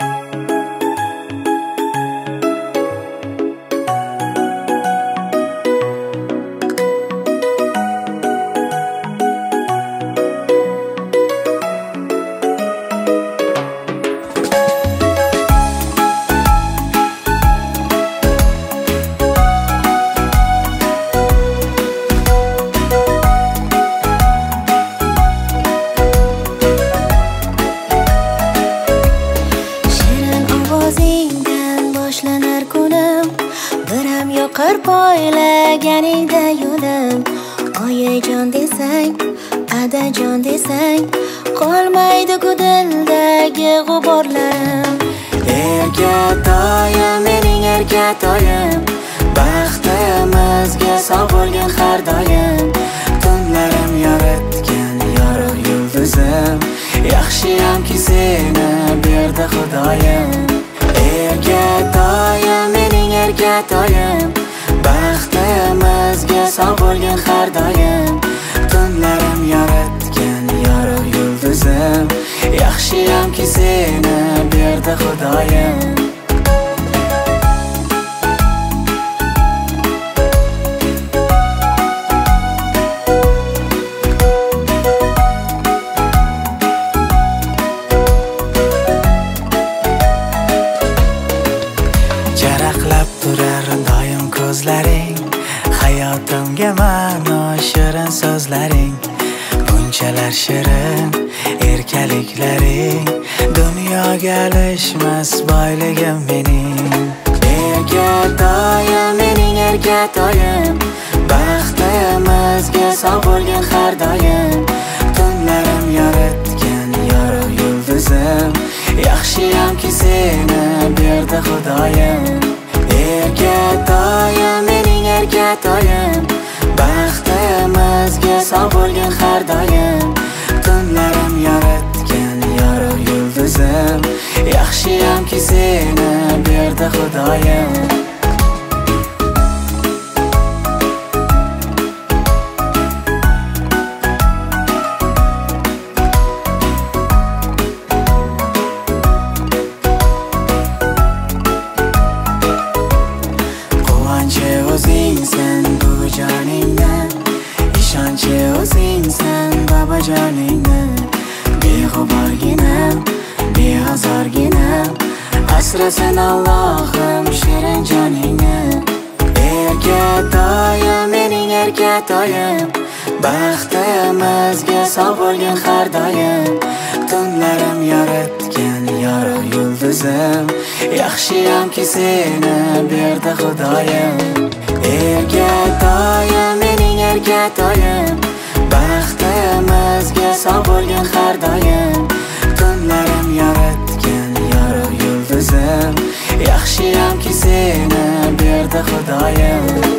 Yoqar poylaganingda yo'lim, oyijon desang, adajon desang, qolmaydi-ku dildagi g'uborlarim. Erkatoyim, mening erkatoyim, baxtimizga sog' bo'lgin har doim. Tunlarim yoritgan yorug' yulduzim, yaxshiyamki seni berdi Xudoyim. Erkatoyim, mening erkatoyim, baxtimizga sog' bo'lgin har doim. Tunlarim yoritgan yorug' yulduzim, yaxshiyamki seni berdi Xudoyim. Jaraqlab turar doim ko'zlaring, hayotimga ma'no shirin so'zlaring. Bunchalar shirin erkaliklaring, dunyoga alishmas boyligim mening. Erkatoyim, mening erkatoyim, baxtimizga sog' bo'lgin har doim. Tunlarim yoritgan yorug' yulduzim, yaxshiyamki seni berdi Xudoyim. Erkatoyim, mening erkatoyim, baxtimizga sog' bo'lgin har doim. Tunlarim yoritgan yorug' yulduzim, yaxshiyamki seni berdi Xudoyim. O'zingsan buvijoningdan, ishonchi o'zingsan bobojoningdan. Beg'uborginam, beozorginam, asrasin Allohim shirin joningni. Erkatoyim, mening erkatoyim, baxtimizga sog' bo'lgin har doim. Tunlarim yoritgan yorug' yulduzim, yaxshiyamki seni berdi Xudoyim. Erkatoyim, mening erkatoyim, baxtimizga sog' bo'lgin har doim. Tunlarim yoritgan yorug' yulduzim, yaxshiyamki seni berdi Xudoyim.